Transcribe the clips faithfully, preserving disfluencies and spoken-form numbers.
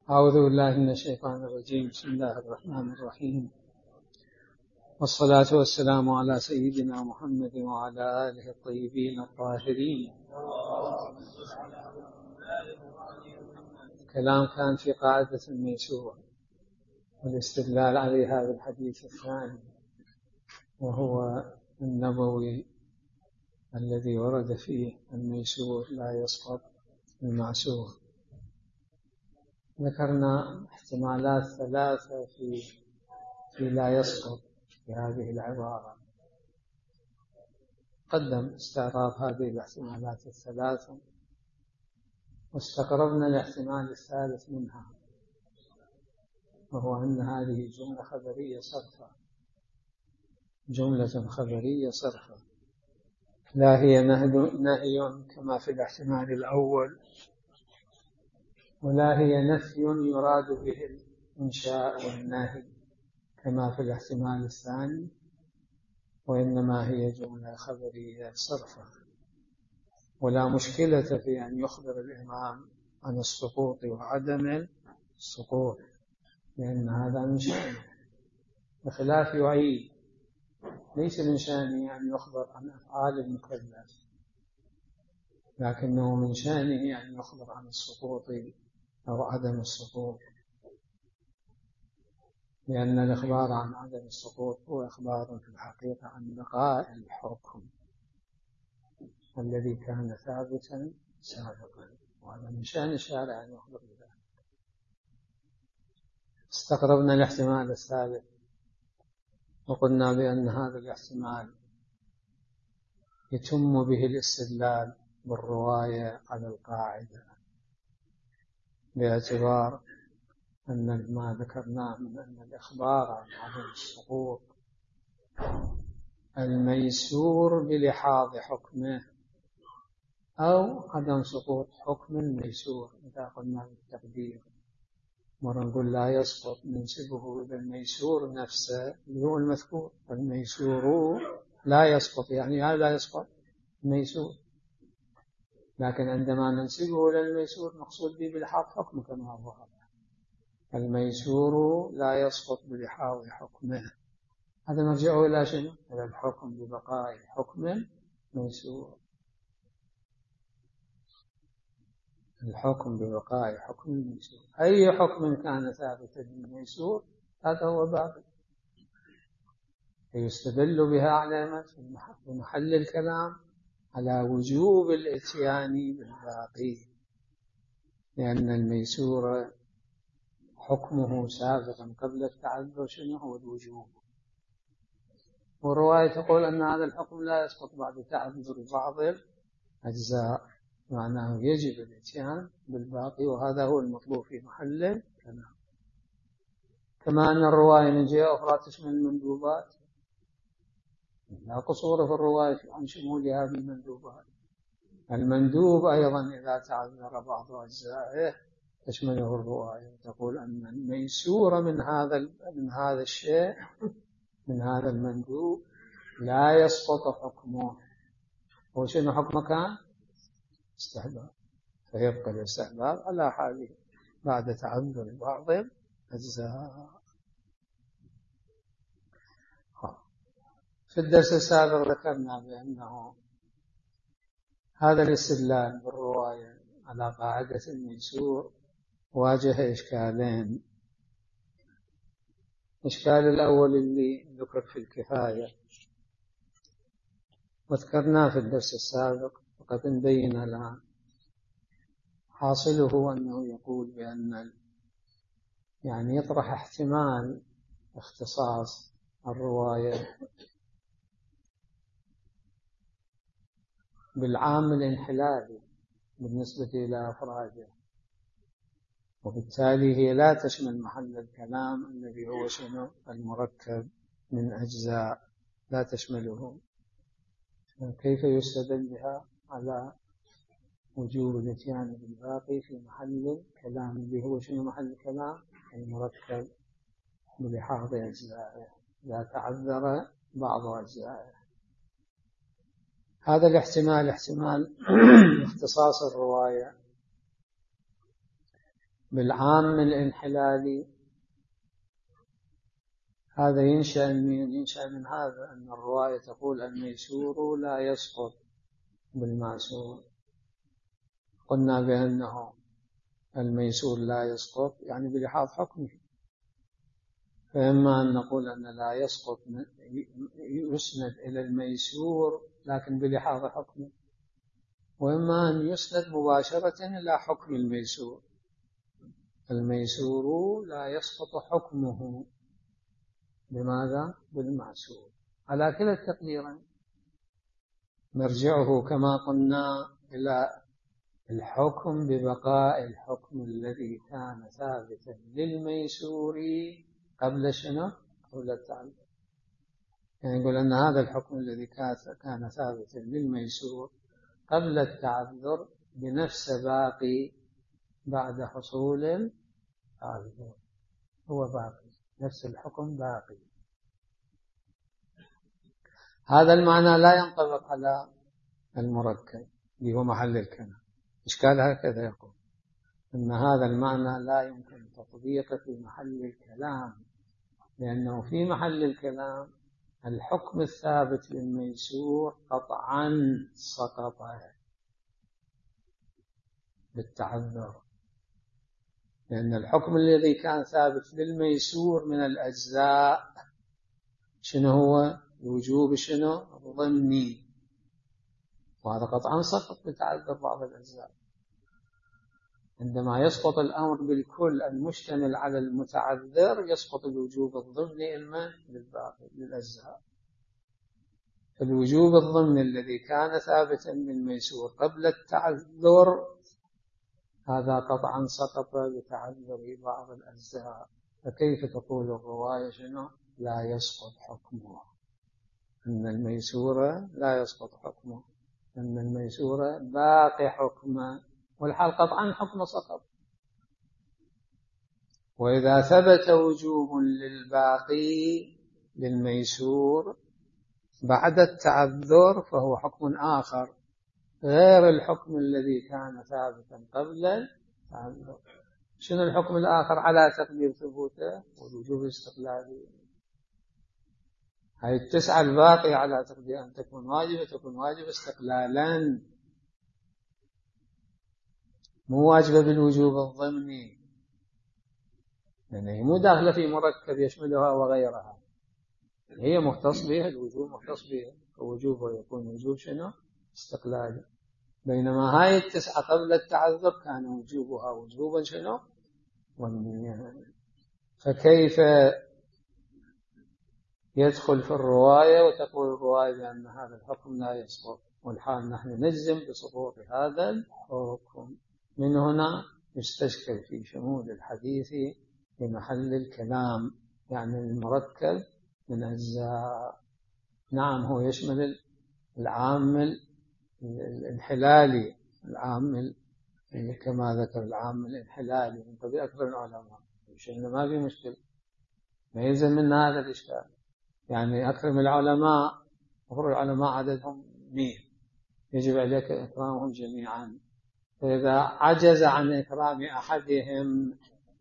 أعوذ بالله من الشيطان الرجيم. بسم الله الرحمن الرحيم، والصلاة والسلام على سيدنا محمد وعلى آله الطيبين الطاهرين. كلام كان في قاعدة الميسور والاستدلال عليها بالحديث الثاني، وهو النبوي الذي ورد فيه الميسور لا يسقط المعسور. ذكرنا احتمالات ثلاثة في في لا يسقط في هذه العبارة. قدم استعراض هذه الاحتمالات الثلاثة، واستقربنا الاحتمال الثالث منها، وهو أن هذه جملة خبرية صرفة، جملة خبرية صرفة، لا هي نهي كما في الاحتمال الأول، ولا هي نفي يراد به الإنشاء والنهي كما في الاحتمال الثاني، وإنما هي جملة خبرية صرفة. ولا مشكلة في أن يخبر الإمام عن السقوط وعدم السقوط، لأن هذا من شأنه، بخلاف يعيد، ليس من شأنه أن يخبر عن أفعال المكلف، لكنه من شأنه أن يخبر عن السقوط أو عدم السقوط، لأن الإخبار عن عدم السقوط هو إخبار في الحقيقة عن بقاء الحكم الذي كان ثابتا سابقا، وهذا من شأن الشارع أن يخبر بذلك. استقربنا الاحتمال الثالث، وقلنا بأن هذا الاحتمال يتم به الاستدلال بالرواية على القاعدة، باعتبار أن ما ذكرناه من أن الإخبار عن عدم السقوط الميسور بلحاظ حكمه أو عدم سقوط حكم الميسور. إذا قلنا بالتقدير مرة نقول لا يسقط، ننسبه إلى الميسور نفسه اللي هو المذكور، الميسور لا يسقط، يعني هذا لا يسقط الميسور، لكن عندما ننسبه إلى الميسور نقصد به بلحاظ حكمه كما هو الميسور لا يسقط بلحاظ حكمه. هذا نرجع إلى شنو؟ إلى الحكم ببقاء حكم ميسور، الحكم ببقاء حكم الميسور. أي حكم كان ثابتا للميسور هذا هو باقي، فيستدل بها على في محل الكلام على وجوب الاتيان بالباقي، لأن الميسور حكمه سابقا قبل التعذر شنو هو الوجوب، والرواية تقول أن هذا الحكم لا يسقط بعد تعذر بعض الأجزاء، معناه يجب الاتيان بالباقي، وهذا هو المطلوب في محل الكلام. كما أن الرواية من جهة أخرى تشمل المندوبات، لا قصور في الرواية عن شمولها بالمندوبات. المندوب أيضا إذا تعذر بعض أجزائه تشمله الرواية، تقول أن الميسور من هذا من هذا الشيء، من هذا المندوب لا يسقط حكمه. وشنو حكمه كان؟ استحباب، فيبقى الاستحباب على حاله بعد تعذر بعض الأجزاء. في الدرس السابق ذكرنا بأنه هذا الاستدلال بالرواية على قاعدة الميسور واجه إشكالين. الإشكال الأول اللي ذكر في الكفاية وذكرناه في الدرس السابق، وقد نبين الآن حاصله أنه يقول بأن يعني يطرح احتمال اختصاص الرواية بالعام الانحلالي بالنسبة إلى أفراده، وبالتالي هي لا تشمل محل الكلام الذي هو شنو المركب من أجزاء، لا تشمله. كيف يستدل بها على وجوب الاتيان بالباقي في محل الكلام اللي هو شنو محل الكلام المركب بلحاظ أجزائه لا تعذر بعض أجزائه؟ هذا الاحتمال احتمال اختصاص الرواية بالعام الانحلالي، هذا ينشأ من ينشأ من هذا أن الرواية تقول الميسور لا يسقط بالمعسور. قلنا بأنه الميسور لا يسقط يعني بلحاظ حكمه، فإما أن نقول أن لا يسقط يسند إلى الميسور لكن بلحاظ حكمه، وإما أن يسند مباشرة إلى حكم الميسور. الميسور لا يسقط حكمه بماذا؟ بالمعسور. على كلا التقديرين مرجعه كما قلنا إلى الحكم ببقاء الحكم الذي كان ثابتا للميسور قبل شنو؟ قبل التعذر. يعني يقول أن هذا الحكم الذي كان ثابتا للميسور قبل التعذر بنفس باقي بعد حصول التعذر، هو باقي، نفس الحكم باقي. هذا المعنى لا ينطبق على المركب اللي هو محل الكلام. إشكال هكذا يقول أن هذا المعنى لا يمكن تطبيقه في محل الكلام، لأنه في محل الكلام الحكم الثابت للميسور قطعا سقط بالتعذر، لأن الحكم الذي كان ثابت للميسور من الأجزاء شنو هو؟ الوجوب شنو؟ ضمني، وهذا قطعا سقط بتعذر بعض الأجزاء. عندما يسقط الأمر بالكل المشتمل على المتعذر يسقط الوجوب الضمني إما للباقي للأجزاء. فالوجوب الضمني الذي كان ثابتا للميسور قبل التعذر هذا قطعا سقط بتعذر بعض الأجزاء. فكيف تقول الرواية شنو؟ لا يسقط حكمه، أن الميسور لا يسقط حكمه، أن الميسور باقي حكمه، والحال قطعا حكم سقط. وإذا ثبت وجوب للباقي للميسور بعد التعذر فهو حكم آخر غير الحكم الذي كان ثابتا قبل التعذر. شنو الحكم الآخر على تقدير ثبوته؟ والوجوب الاستقلالي. هاي التسعة الباقية على تقدير أن تكون واجبة تكون واجبة استقلالا، مو واجبة بالوجوب الضمني، لأنه يعني مو داخلة في مركب يشملها وغيرها، هي مختص بها، الوجوب مختص بها، فوجوبه يكون وجوب شنو؟ استقلالي. بينما هاي التسعة قبل التعذر كان وجوبها وجوبا شنو؟ ضمنيا. فكيف يدخل في الرواية وتقول الرواية بأن هذا الحكم لا يسقط، والحال نحن نجزم بسقوط هذا الحكم؟ من هنا يستشكل في شمول الحديث في محل الكلام، يعني المركب من أجزاء. نعم هو يشمل العامل الانحلالي، العامل كما ذكر العامل الانحلالي من قبل أكثر العلماء، شيء ما في مشكلة، ما يلزم من هذا الإشكال. يعني أكرم العلماء، أخر العلماء عددهم مئة، يجب عليك إكرامهم جميعا، فإذا عجز عن إكرام أحدهم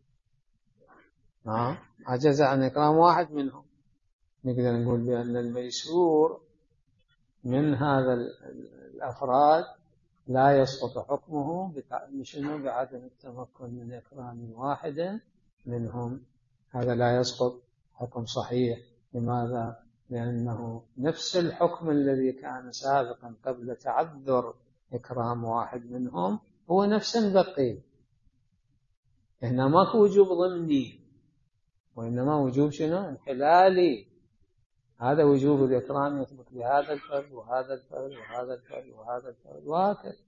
آه. عجز عن إكرام واحد منهم، نقدر نقول بأن الميسور من هذا الأفراد لا يسقط حكمه بشنو؟ بعدم التمكن من إكرام واحد منهم. هذا لا يسقط حكم صحيح. لماذا؟ لأنه نفس الحكم الذي كان سابقا قبل تعذر إكرام واحد منهم هو نفس بقي، هنا ماكو وجوب ضمني، وإنما وجوب شنو؟ انحلالي. هذا وجوب الإكرام يثبت لهذا الفرد وهذا الفرد وهذا الفرد وهذا الفرد وهكذا.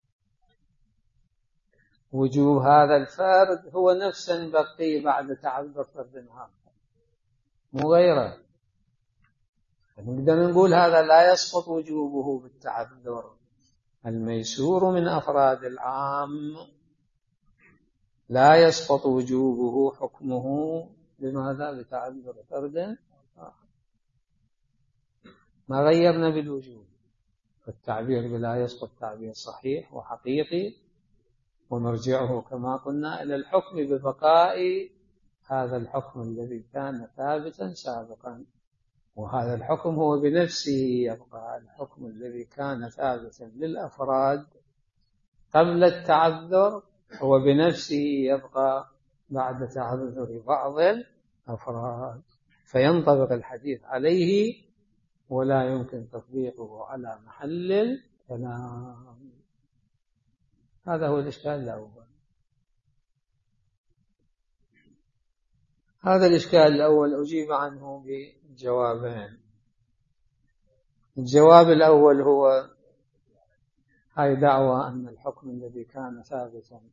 وجوب هذا الفرد هو نفس بقي بعد تعذر فرد آخر مو غيره. نقدر نقول هذا لا يسقط وجوبه بالتعذر. الميسور من أفراد العام لا يسقط وجوبه حكمه بماذا؟ بتعذر فرد آخر. ما غيرنا بالوجوب، فالتعبير بلا يسقط تعبير صحيح وحقيقي، ونرجعه كما قلنا إلى الحكم ببقاء هذا الحكم الذي كان ثابتا سابقا، وهذا الحكم هو بنفسه يبقى. الحكم الذي كان ثابتا للأفراد قبل التعذر هو بنفسه يبقى بعد تعذر بعض الأفراد، فينطبق الحديث عليه ولا يمكن تطبيقه على محل الكلام. هذا هو الإشكال الأول. هذا الإشكال الأول أجيب عنه بجوابين. الجواب الأول هو هاي دعوة أن الحكم الذي كان ثابتا،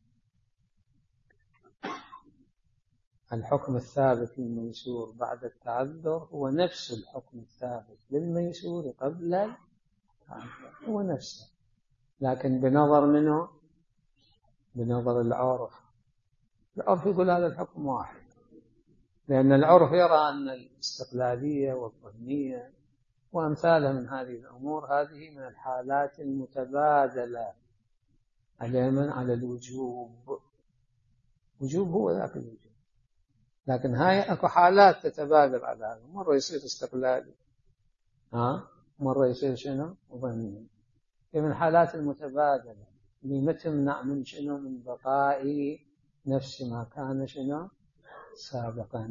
الحكم الثابت للميسور بعد التعذر هو نفس الحكم الثابت للميسور قبل التعذر، هو نفسه، لكن بنظر منه بنظر العرف. العرف يقول هذا الحكم واحد، لأن العرف يرى أن الاستقلالية والظنية وأمثالها من هذه الأمور هذه من الحالات المتبادلة على من على الوجوب. وجوب هو ذاك الوجوب، لكن هاي أكو حالات تتبادل على هذا، مرة يصير استقلالي ها مرة يصير شنو ظني، من الحالات المتبادلة اللي ما تمنع من شنو من بقاء نفس ما كان شنو سابقا.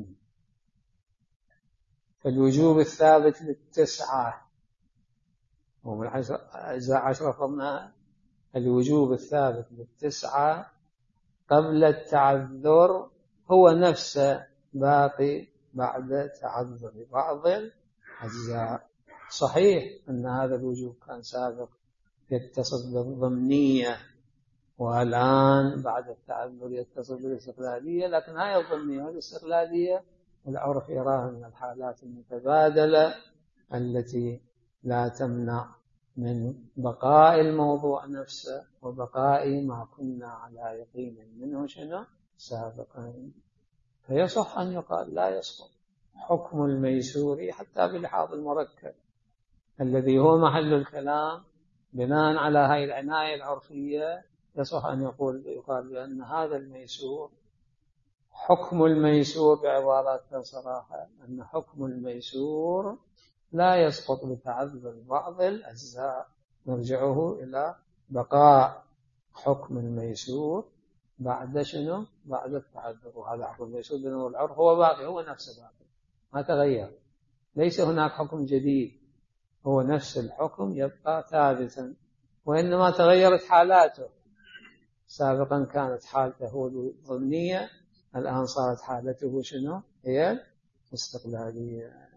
فالوجوب الثابت للتسعة ومن أجزاء عشرة فرضنا، الوجوب الثابت للتسعة قبل التعذر هو نفسه باقي بعد تعذر بعض الأجزاء. صحيح أن هذا الوجوب كان سابق يتصل بالضمنية، والآن بعد التعذر يتصل بالاستقلالية، لكن هاي الضمنية والاستقلالية العرف يراها من الحالات المتبادلة التي لا تمنع من بقاء الموضوع نفسه وبقاء ما كنا على يقين منه شنو سابقا. فيصح أن يقال لا يسقط حكم الميسور حتى بلحاظ المركب الذي هو محل الكلام بناء على هاي العناية العرفية. يصح أن يقول يقال بأن هذا الميسور حكم الميسور بعبارات صراحة أن حكم الميسور لا يسقط بتعذر بعض الأجزاء، نرجعه إلى بقاء حكم الميسور بعد شنو بعد التعذر. وهذا حكم الميسور بنور العرف هو باقي، هو نفسه باقي ما تغير، ليس هناك حكم جديد، هو نفس الحكم يبقى ثابتا، وإنما تغيرت حالاته. سابقا كانت حالته الضمنية، الآن صارت حالته شنو هي الاستقلالية.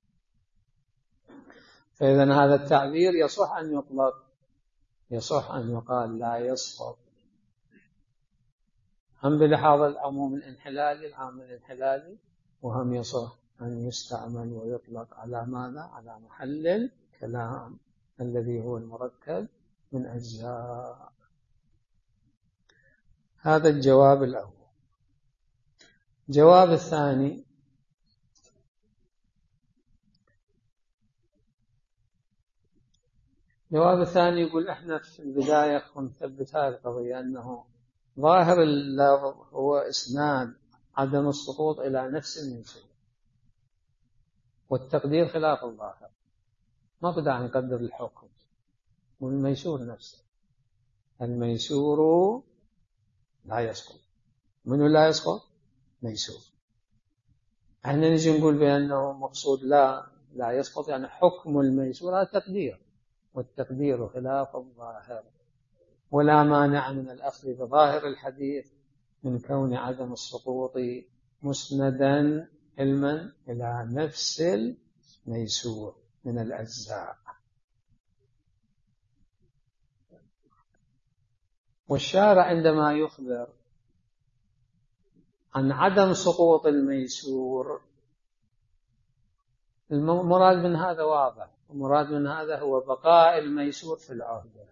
فإذا هذا التعبير يصح أن يطلق، يصح أن يقال لا يسقط، هم بلحاظ العموم الانحلالي العام الانحلالي، وهم يصح أن يستعمل ويطلق على ماذا على محل الكلام الذي هو المركب من أجزاء. هذا الجواب الأول. الجواب الثاني الجواب الثاني يقول احنا في البداية نثبت هذه القضية أنه ظاهر اللفظ هو إسناد عدم السقوط إلى نفس الميسور، والتقدير خلاف الظاهر، ما بدأ نقدر الحكم والميسور نفسه. الميسور لا يسقط، منه لا يسقط ميسور. احنا نجي نقول بأنه مقصود لا لا يسقط يعني حكم الميسور، هذا تقدير، والتقدير خلاف الظاهر، ولا مانع من الأخذ بظاهر الحديث من كون عدم السقوط مسندا علما إلى نفس الميسور من الأجزاء. والشارع عندما يخبر عن عدم سقوط الميسور المراد من هذا واضح، المراد من هذا هو بقاء الميسور في العهدة،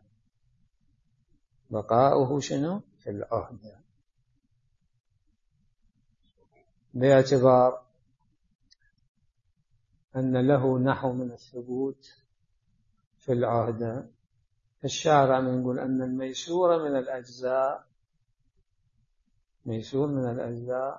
بقاؤه شنو في العهدة، باعتبار أن له نحو من الثبوت في العهدة. الشارع من يقول أن الميسور من الأجزاء ميسور من الأجزاء،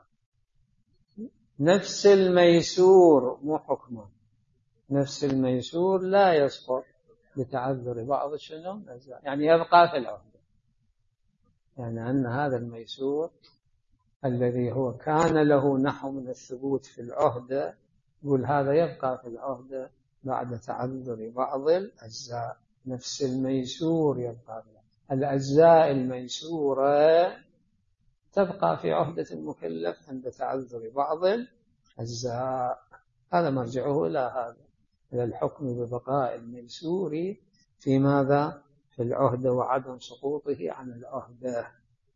نفس الميسور مو حكمه، نفس الميسور لا يسقط بتعذر بعض الشنو الأجزاء، يعني يبقى في العهدة. يعني أن هذا الميسور الذي هو كان له نحو من الثبوت في العهدة، يقول هذا يبقى في العهدة بعد تعذر بعض الأجزاء. نفس الميسور يبقى في الأجزاء الميسورة تبقى في عهدة المكلف عند تعذر بعض الأجزاء. هذا مرجعه إلى هذا، إلى الحكم ببقاء الميسور في ماذا؟ في العهدة وعدم سقوطه عن العهدة.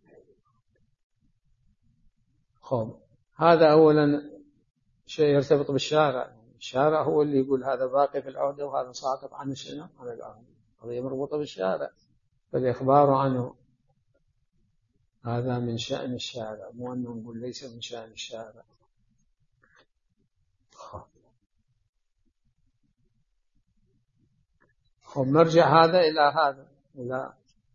خب، هذا أولا شيء يرتبط بالشارع. الشارع هو اللي يقول هذا باقي في العهدة وهذا ساقط عن شنو؟ عن العهدة. قضية مربوطة بالشارع، فالإخبار عنه هذا من شأن الشارع، مو أنه نقول ليس من شأن الشارع. خب، مرجع هذا إلى هذا، إلى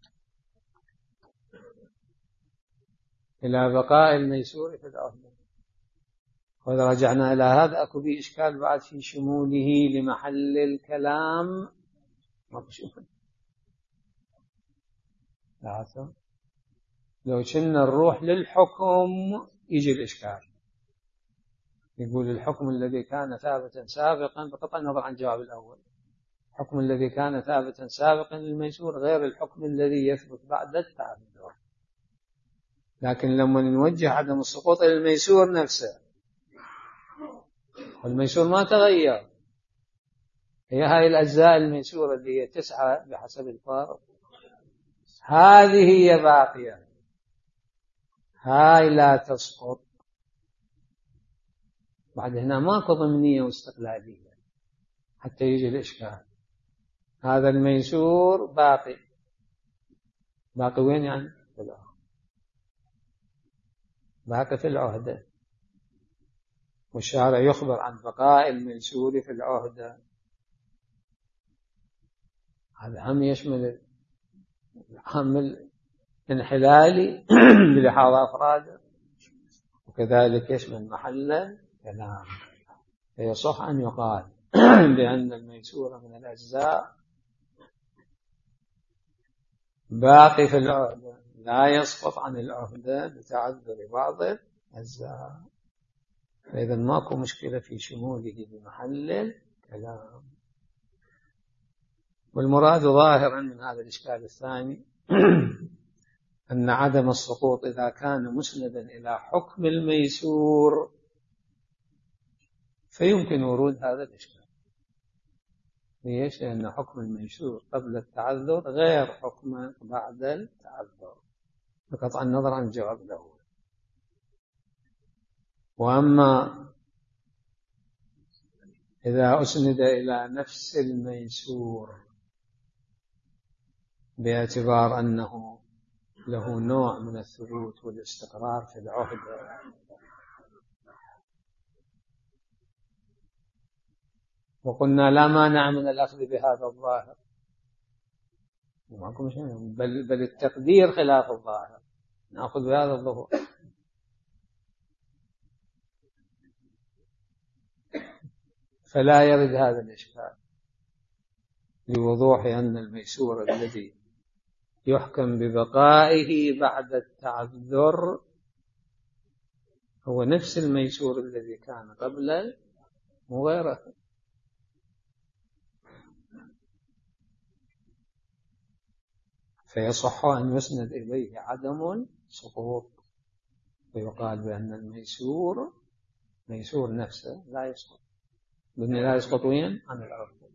إلى بقاء الميسور في العهدة. وإذا رجعنا إلى هذا أكو به إشكال بعد في شموله لمحل الكلام. ما بشوف لا، لو كنا نروح للحكم يجي الإشكال. يقول الحكم الذي كان ثابتا سابقا، بقطع النظر عن الجواب الأول، الحكم الذي كان ثابتا سابقا للميسور غير الحكم الذي يثبت بعد التعذر. لكن لما نوجه عدم السقوط إلى الميسور نفسه، والميسور ما تغير، هي هاي الأجزاء الميسورة اللي هي تسعة بحسب الفارق، هذه هي باقية، هاي لا تسقط. بعد هنا ماكو ضمنية واستقلالية حتى يجي الإشكال. هذا الميسور باقي، باقي وين يعني؟ في العهدة، باقي في العهدة، والشارع يخبر عن بقاء الميسور في العهدة. هذا هم يشمل العامل الانحلالي بلحاظ أفراده، وكذلك يشمل محل كلام. فيصح أن يقال بأن الميسور من الأجزاء باقي في العهدة، لا يسقط عن العهدة بتعذر بعض الأجزاء. فإذا ماكو مشكلة في شموله بمحل الكلام. والمراد ظاهرا من هذا الإشكال الثاني أن عدم السقوط إذا كان مسندا إلى حكم الميسور فيمكن ورود هذا الإشكال. ليش؟ لأن حكم الميسور قبل التعذر غير حكمه بعد التعذر، بقطع النظر عن الجواب الأول. وأما إذا أسند إلى نفس الميسور باعتبار أنه له نوع من الثبوت والاستقرار في العهدة، وقلنا لا مانع من الأخذ بهذا الظاهر، بل, بل التقدير خلاف الظاهر، نأخذ بهذا الظهور. فلا يرد هذا الإشكال لوضوح أن الميسور الذي يحكم ببقائه بعد التعذر هو نفس الميسور الذي كان قبل مغيرته. فيصح أن يسند إليه عدم سقوط، ويقال بأن الميسور ميسور نفسه لا يسقط، بأن لا يسقط وين؟ عن العهدة.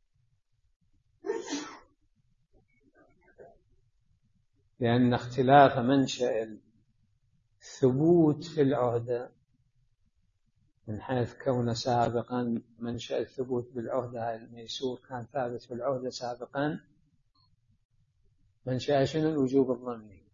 لأن اختلاف منشأ الثبوت في العهدة من حيث كون سابقا منشأ الثبوت بالعهدة، الميسور كان ثابت في العهدة سابقا، منشأ شنو؟ الوجوب الظني.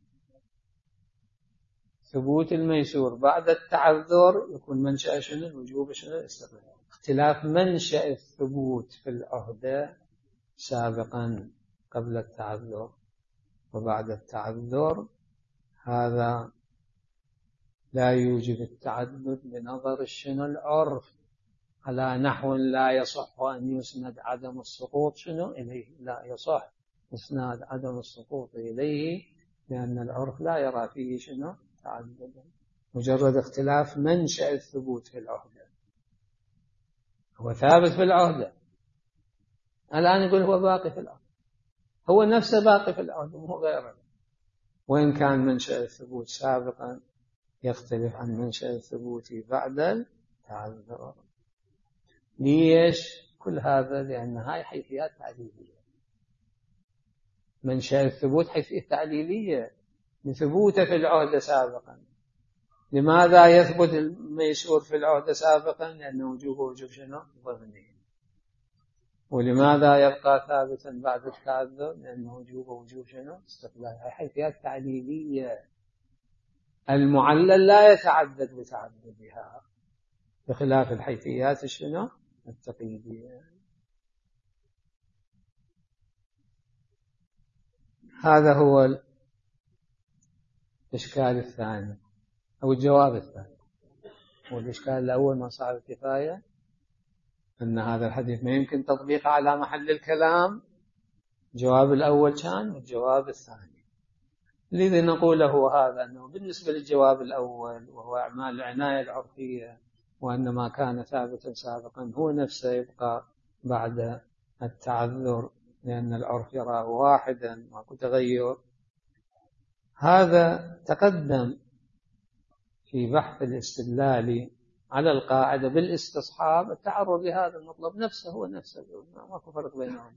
ثبوت الميسور بعد التعذر يكون منشأ شنو؟ الوجوب شنو؟ الاستقلال. اختلاف منشأ الثبوت في العهدة سابقا قبل التعذر وبعد التعذر، هذا لا يوجب التعدد بنظر شنو العرف، على نحو لا يصح أن يسند عدم السقوط شنو إليه، لا يصح إسناد عدم السقوط إليه، لأن العرف لا يرى فيه شنو تعددا، مجرد اختلاف منشأ الثبوت في العهدة. هو ثابت في العهدة، الآن يقول هو باقي في العهدة، هو نفسه باقي في العهدة مو غيره، وإن كان منشأ الثبوت سابقا يختلف عن منشأ الثبوت بعد التعذر. ليش كل هذا؟ لأن هاي حيثيات تعليلية. منشأ الثبوت حيثية تعليلية لثبوته في العهدة سابقا. لماذا يثبت الميسور في العهدة سابقا؟ لأنه وجوبه وجوب شنو ضمني. ولماذا يبقى ثابتا بعد التعذر؟ لأنه وجوبه وجوب شنو استقلال. هاي حيثيات تعليلية، المعلل لا يتعدد بتعددها، بخلاف الحيثيات شنو التقييدية. هذا هو الإشكال الثاني أو الجواب الثاني. والإشكال الأول ما صار الكفاية، أن هذا الحديث ما يمكن تطبيقه على محل الكلام. الجواب الأول كان، والجواب الثاني الذي نقوله هذا أنه بالنسبة للجواب الأول وهو أعمال العناية العرفية، وأن ما كان ثابتا سابقا هو نفسه يبقى بعد التعذر، لأن العرف يراه واحدا ماكو تغير. هذا تقدم في بحث الاستدلال على القاعدة بالاستصحاب التعرض لهذا المطلب نفسه، هو نفسه ماكو فرق بينهم.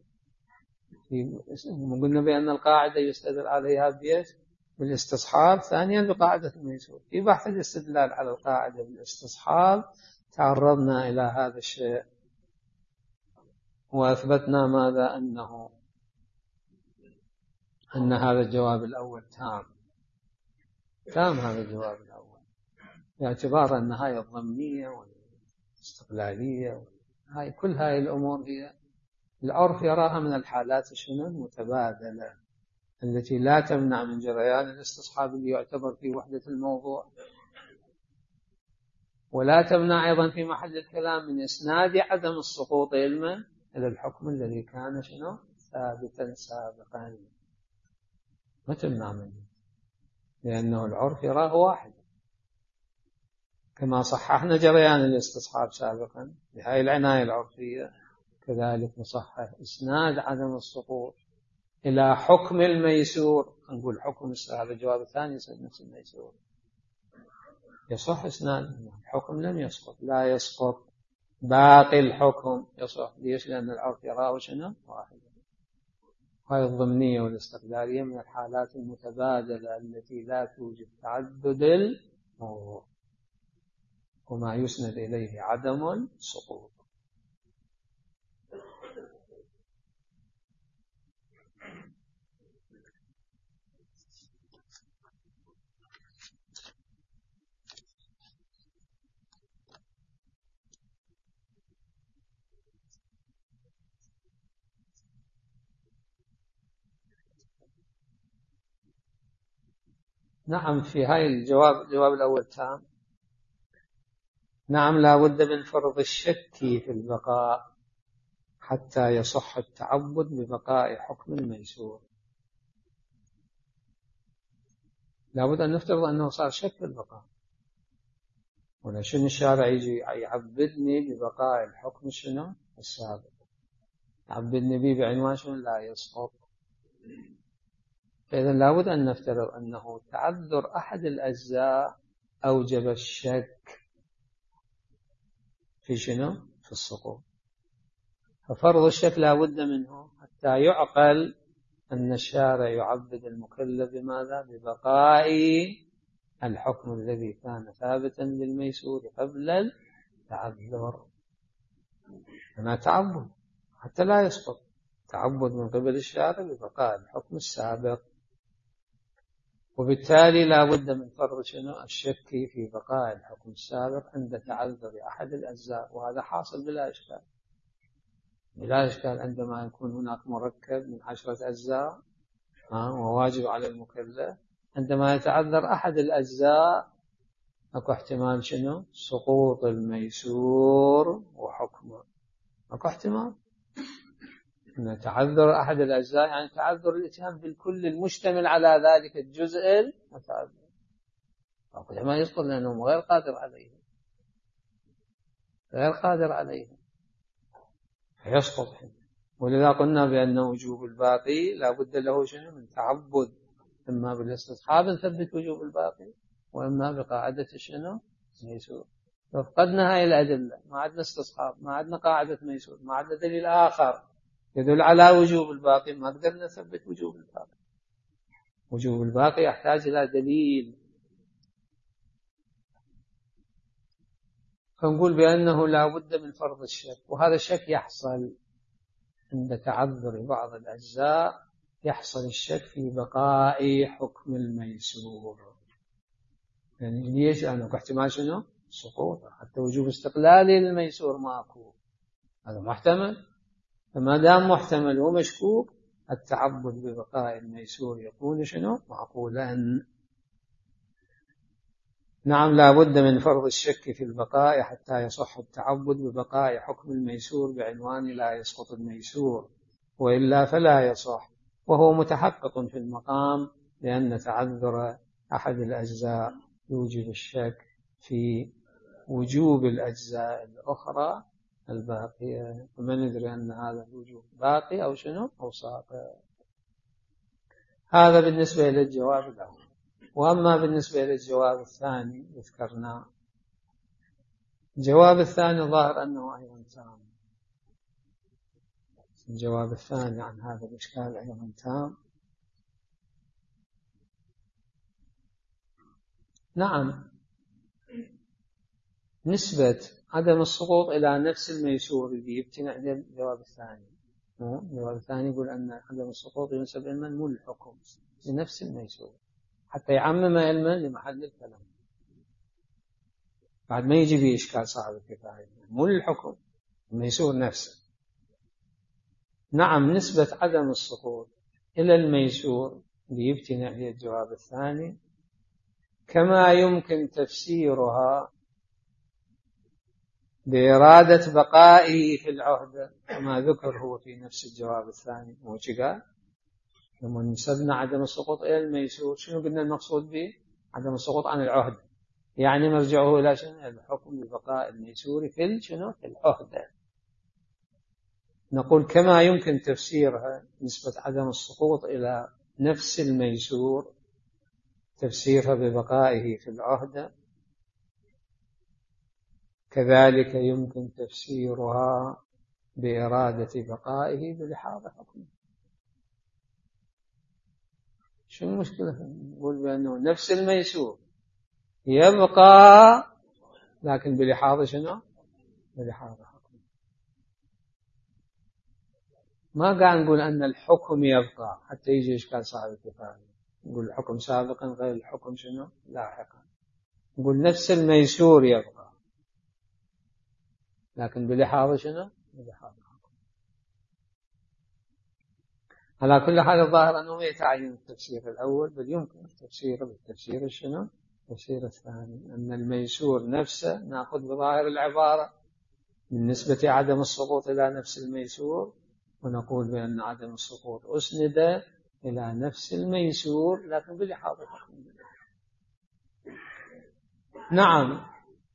قلنا بأن القاعدة يستدل عليها بيش بالاستصحاب، ثانيا بقاعدة الميسور. في بحث الاستدلال على القاعدة بالاستصحاب تعرضنا إلى هذا الشيء وأثبتنا ماذا؟ أنه أن هذا الجواب الأول تام تام هذا الجواب الأول، باعتبار أن هاي الضمنية والاستقلالية هاي كل هاي الأمور هي العرف يراها من الحالات شنو المتبادلة التي لا تمنع من جريان الاستصحاب اللي يعتبر في وحدة الموضوع، ولا تمنع أيضا في محل الكلام من إسناد عدم السقوط علما إلى الحكم الذي كان شنو ثابتا سابقا، ما تمنع منه، لأنه العرف يراه واحد. كما صححنا جريان الاستصحاب سابقا بهاي العناية العرفية، كذلك نصحح إسناد عدم السقوط إلى حكم الميسور. نقول حكم هذا الجواب الثاني يصير نفس الميسور، يصح إسناد الحكم لم يسقط، لا يسقط باقي الحكم يصح. ليش؟ لأن العرف يراه شنو واحد. هاي الضمنية والاستقلالية من الحالات المتبادلة التي لا توجد تعدد الموضوع، وما يسند إليه عدم السقوط. نعم، في هاي الجواب الجواب الأول تام. نعم، لا بد من فرض الشك في البقاء حتى يصح التعبد ببقاء حكم الميسور. لا بد أن نفترض أنه صار شك في البقاء، ولا شنو الشارع يجي يعبدني ببقاء الحكم شنو السابق، يعبدني به بعنوان شنو لا يسقط. فإذا لا بد أن نفترض أنه تعذر أحد الأجزاء أوجب الشك في شنو في السقوط. ففرض الشك لا بد منه حتى يعقل أن الشارع يعبد المكلف بماذا؟ ببقاء الحكم الذي كان ثابتا للميسور قبل التعذر. هنا تعبد حتى لا يسقط، تعبد من قبل الشارع ببقاء الحكم السابق، وبالتالي لا بد من فرض شنو الشك في بقاء الحكم السابق عند تعذر أحد الأجزاء. وهذا حاصل بلا إشكال بلا إشكال عندما يكون هناك مركب من عشرة أجزاء وواجب على المكلف، عندما يتعذر أحد الأجزاء أكو احتمال شنو؟ سقوط الميسور وحكمه. أكو احتمال أن تعذر أحد الأجزاء، يعني تعذر الإتيان بالكل المشتمل على ذلك الجزء المتعذر. أكو احتمال يسقط لأنه غير قادر عليه، غير قادر عليه فيسقط. ولذا قلنا بأن وجوب الباقي لا بد له شنو؟ من تعبد، إما بالاستصحاب نثبت وجوب الباقي، وإما بقاعدة شنو؟ ميسور. ففقدنا هاي الأدلة، ما عندنا استصحاب، ما عندنا قاعدة ميسور، ما عندنا دليل آخر يدل على وجوب الباقي، ما قدرنا نثبت وجوب الباقي. وجوب الباقي يحتاج إلى دليل. فنقول بأنه لا بد من فرض الشك، وهذا الشك يحصل عند تعذر بعض الأجزاء، يحصل الشك في بقاء حكم الميسور. يعني ليش؟ لأنه احتمال شنو؟ سقوط، حتى وجوب استقلالي للميسور ماكو، هذا محتمل. فما دام محتمل ومشكوك، التعبد ببقاء الميسور يكون شنو؟ معقولا. نعم، لا بد من فرض الشك في البقاء حتى يصح التعبد ببقاء حكم الميسور بعنوان لا يسقط الميسور، وإلا فلا يصح. وهو متحقق في المقام، لأن تعذر أحد الأجزاء يوجب الشك في وجوب الأجزاء الأخرى الباقية، فما ندري أن هذا الوجوب باقي أو شنو أو ساقط. هذا بالنسبة للجواب الأول. وأما بالنسبة للجواب الثاني ذكرنا، الجواب الثاني ظاهر أنه أيضا تام. الجواب الثاني عن هذا الإشكال أيضا تام. نعم، نسبة عدم السقوط إلى نفس الميسور اللي يبتنع الجواب الثاني. الجواب الثاني يقول أن عدم السقوط ينسب علما مو للحكم، لنفس الميسور، حتى يعمم علما لمحل الكلام، بعد ما يجي به إشكال صعب الكفاية، مو للحكم، الميسور نفسه. نعم، نسبة عدم السقوط إلى الميسور ليبتنع الجواب الثاني، كما يمكن تفسيرها بإرادة بقائه في العهدة، كما ذكر هو في نفس الجواب الثاني. مو قال لما نسبنا عدم السقوط إلى الميسور، شنو قلنا المقصود به؟ عدم السقوط عن العهدة، يعني مرجعه إلى شنو؟ الحكم ببقاء الميسور في شنو؟ في العهدة. نقول كما يمكن تفسيرها نسبة عدم السقوط إلى نفس الميسور، تفسيرها ببقائه في العهدة، كذلك يمكن تفسيرها بإرادة بقائه بلحاظ حكمه. شو المشكلة؟ نقول بأنه نفس الميسور يبقى، لكن بلحاظ شنو؟ بلحاظ حكمه. ما قاعد نقول أن الحكم يبقى حتى يجي إشكال صعب الكفاية، نقول الحكم سابقا غير الحكم شنو؟ لاحقا. نقول نفس الميسور يبقى، لكن بلحاظ شنو؟ بلحاظ حكم. على كل حال الظاهر أنه يتعين التفسير الأول، بل يمكن التفسير بالتفسير شنو؟ التفسير الثاني، أن الميسور نفسه نأخذ بظاهر العبارة من نسبة عدم السقوط إلى نفس الميسور، ونقول بأن عدم السقوط أسند إلى نفس الميسور لكن بلحاظ حكم. نعم،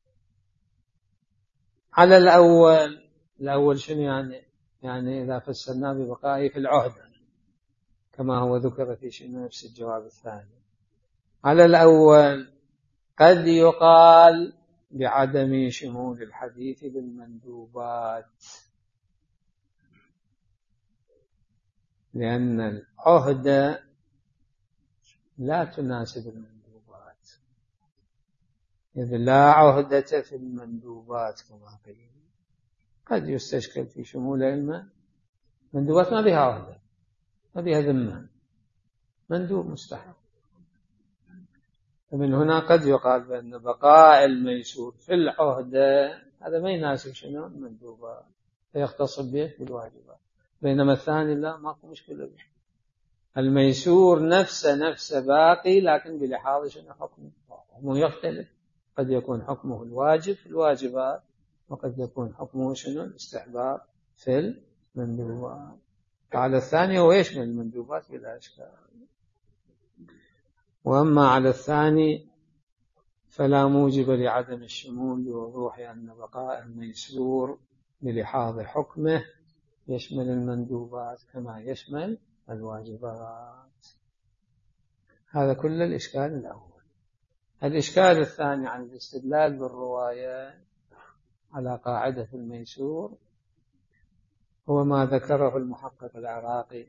على الأول، الأول شنو يعني؟ يعني إذا فسرنا ببقائه في العهدة كما هو ذكر في شنو نفس الجواب الثاني، على الأول قد يقال بعدم شمول الحديث بالمندوبات، لأن العهدة لا تناسب المندوبات، إذ لا عهدة في المندوبات كما قيل. قد يستشكل في شمول علم مندوبات ما بها عهدة، ما بها ذمة، مندوب مستحب. ومن هنا قد يقال بأن بقاء الميسور في العهدة هذا ما يناسب شنو المندوبات، فيختص به بالواجبات، بينما الثاني لا، ماكو مشكلة به. الميسور نفسه نفسه باقي، لكن بلحاظ شنو حكمه، حكمه يختلف. قد يكون حكمه الواجب في الواجبات، وقد يكون حكمه شنو الاستحباب في المندوبات. على الثاني هو يشمل المندوبات بلا إشكال. وأما على الثاني فلا موجب لعدم الشمول بوضوح أن بقاء الميسور بلحاظ حكمه يشمل المندوبات كما يشمل الواجبات. هذا كل الإشكال الأول. الإشكال الثاني عن الاستدلال بالرواية على قاعدة الميسور هو ما ذكره المحقق العراقي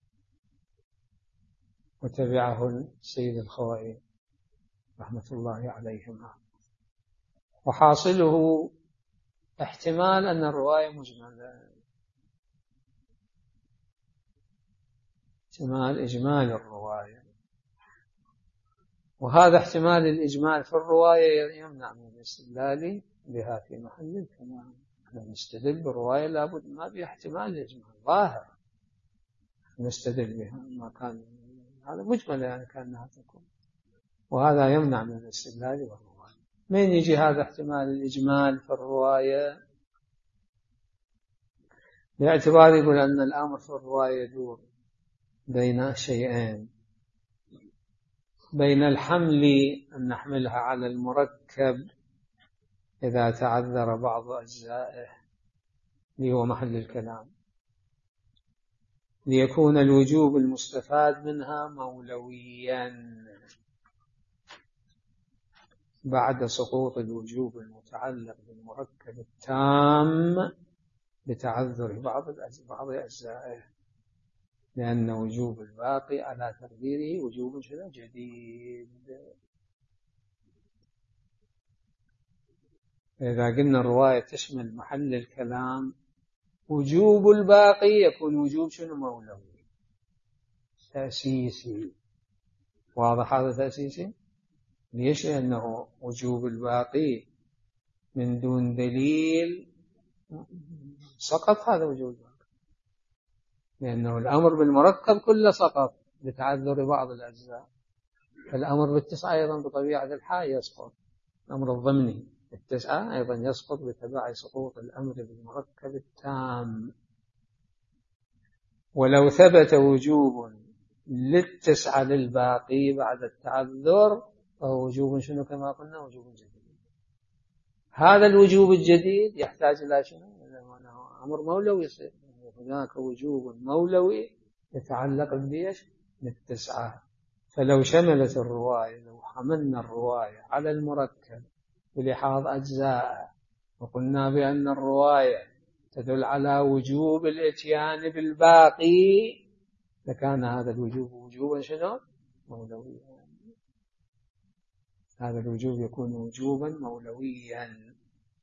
وتبعه السيد الخوئي رحمة الله عليهما، وحاصله احتمال أن الرواية مجملة، احتمال إجمال الرواية، وهذا احتمال الإجمال في الرواية يمنع من الاستدلال بها في محل الكلام. نستدل بالرواية لابد ما بها احتمال الإجمال ظاهر نستدل بها، ما كان هذا مجمل يعني كأنها تكون، وهذا يمنع من الاستدلال بالرواية. من يجي هذا احتمال الإجمال في الرواية؟ باعتبار يقول أن الأمر في الرواية يدور بين شيئين، بين الحمل أن نحملها على المركب إذا تعذر بعض أجزائه اللي هو محل الكلام، ليكون الوجوب المستفاد منها مولويا بعد سقوط الوجوب المتعلق بالمركب التام بتعذر بعض بعض أجزائه، لأن وجوب الباقي على تقديره وجوب جديد. إذا قلنا الرواية تشمل محل الكلام وجوب الباقي يكون وجوب شنو مولوي تأسيسي. واضح هذا تأسيسي؟ ليش؟ لأنه وجوب الباقي من دون دليل سقط هذا وجوب الباقي، لأنه الأمر بالمركب كله سقط بتعذر بعض الأجزاء، فالأمر بالتسعة أيضا بطبيعة الحال يسقط، الأمر الضمني التسعة أيضا يسقط بتبع سقوط الأمر بالمركب التام. ولو ثبت وجوب للتسعة للباقي بعد التعذر فهو وجوب شنو كما قلنا وجوب جديد. هذا الوجوب الجديد يحتاج إلى شنو؟ أمر مولوي يصير، هناك وجوب مولوي يتعلق بيش بالتسعة. فلو شملت الرواية، لو حملنا الرواية على المركب بلحاظ أجزاء وقلنا بأن الرواية تدل على وجوب الاتيان بالباقي لكان هذا الوجوب وجوبا شنو؟ مولويا. هذا الوجوب يكون وجوبا مولويا.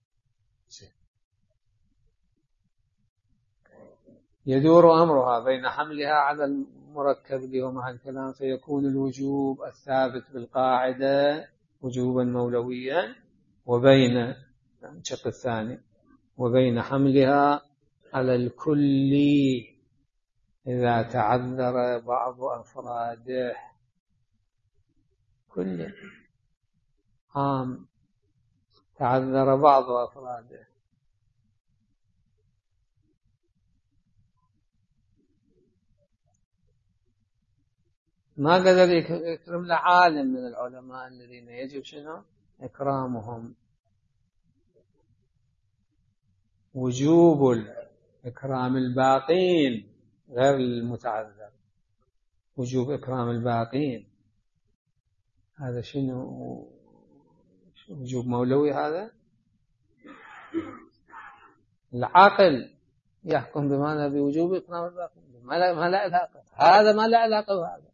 يدور أمرها بين حملها على المركب اللي هو مع الكلام، فيكون الوجوب الثابت بالقاعدة وجوبا مولويا، وبين الشق الثاني وبين حملها على الكل إذا تعذر بعض أفراده، كل عام تعذر بعض أفراده. ما قدر يكرم له عالم من العلماء الذين يجب شنو إكرامهم. وجوب إكرام الباقين غير المتعذر، وجوب إكرام الباقين هذا شنو وجوب مولوي. هذا العاقل يحكم بماذا؟ بوجوب إكرام الباقين، ما لا, ما لا علاقة، هذا ما لا علاقة بهذا،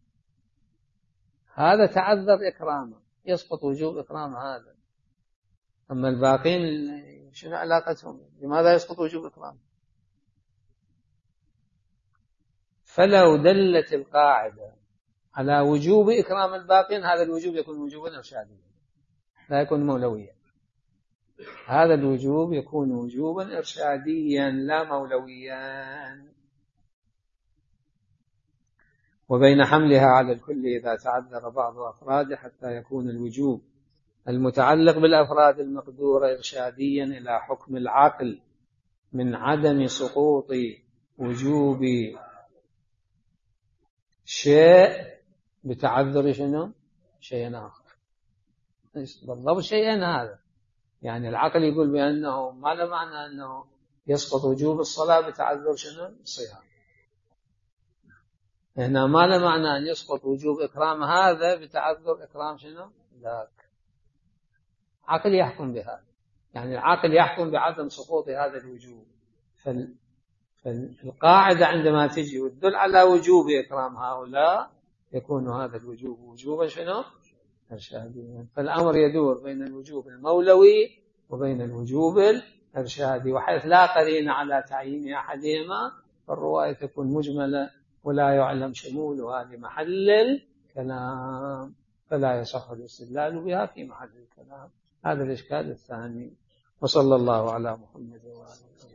هذا تعذر إكرامه يسقط وجوب إكرام هذا. أما الباقين شنو علاقتهم؟ لماذا يسقط وجوب إكرام؟ فلو دلت القاعدة على وجوب إكرام الباقين هذا الوجوب يكون وجوبا إرشاديا لا يكون مولويا، هذا الوجوب يكون وجوبا إرشاديا لا مولويا. وبين حملها على الكل إذا تعذر بعض أفراده حتى يكون الوجوب المتعلق بالأفراد المقدورة إرشاديا إلى حكم العقل من عدم سقوط وجوب شيء بتعذر شنو؟ شيء آخر. بالضبط شيئين هذا، يعني العقل يقول بأنه ما له معنى أنه يسقط وجوب الصلاة بتعذر شنو؟ الصيام. هنا ما له معنى أن يسقط وجوب إكرام هذا بتعذر إكرام شنو؟ ذاك. عقل يحكم بهذا، يعني العقل يحكم بعدم سقوط هذا الوجوب. فال... فالقاعدة عندما تجي وتدل على وجوب إكرام هؤلاء يكون هذا الوجوب وجوبا شنو؟ إرشاديا. فالأمر يدور بين الوجوب المولوي وبين الوجوب الإرشادي، وحيث لا قرينة على تعيين أحدهما فالرواية تكون مجملة ولا يعلم شمولها لمحل الكلام، فلا يصح الاستدلال بها في محل الكلام. هذا الإشكال الثاني. وصلى الله على محمد وعلى آله.